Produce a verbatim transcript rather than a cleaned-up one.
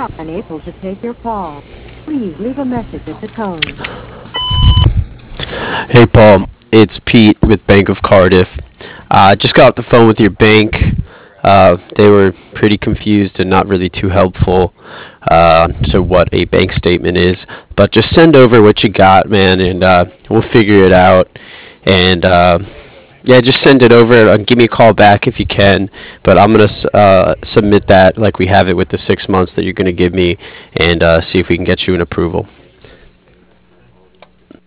not unable to take your call. Please leave a message at the tone. Hey Paul, it's Pete with Bank of Cardiff. I uh, just got off the phone with your bank. Uh, they were pretty confused and not really too helpful uh, to what a bank statement is. But just send over what you got, man, and uh, we'll figure it out. And uh, yeah, just send it over. Uh, give me a call back if you can. But I'm gonna uh, submit that like we have it with the six months that you're gonna give me, and uh, see if we can get you an approval.